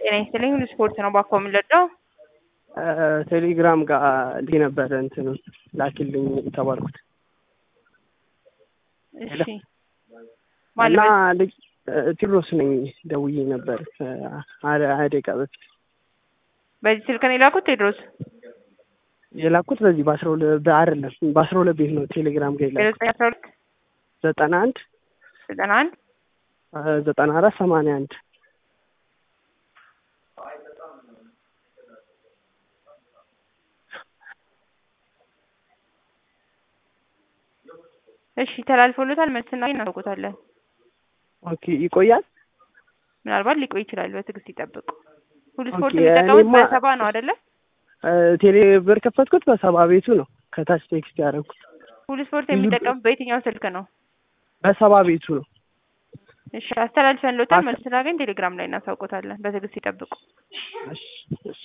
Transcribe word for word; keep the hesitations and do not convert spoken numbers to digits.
ጤና ይስጥልኝ ስፖርት ነው ባኮ የምንለዳው ቴሌግራም ጋር ልክ ነበር እንትን ላኪልኝ ተባልኩት። እሺ እና ልጅ ቲሮስ ነኝ ደውዬ ነበር አደቃ በፊት። በዚህ ስልክ ነው የላኩት ቴድሮስ? የላኩት በዚህ በአስራ ሁለት አይደለም በአስራ ሁለት ቤት ነው ቴሌግራም ጋር የላኩት። ዘጠና አንድ ዘጠና አንድ ዘጠና አራት ሰማንያ አንድ እሺ ተላልፎለታል። መልስና እናውቁታለን። ኦኬ ይቆያል። ምናልባት ሊቆይ ይችላል። በትዕግስት ይጠብቁ። ሁሉ ስፖርት የሚጠቀሙት በሰባ ነው አይደለ? ቴሌ ብር ከፈትኩት በሰባ ቤቱ ነው ከታች ቴክስት ያደረኩት። ሁሉ ስፖርት የሚጠቀሙት በየትኛው ስልክ ነው? በሰባ ቤቱ ነው። እሺ አስተላልፈን ለውጣ መልስ ስናገኝ ቴሌግራም ላይ እናሳውቁታለን። በትዕግስት ይጠብቁ። እሺ እሺ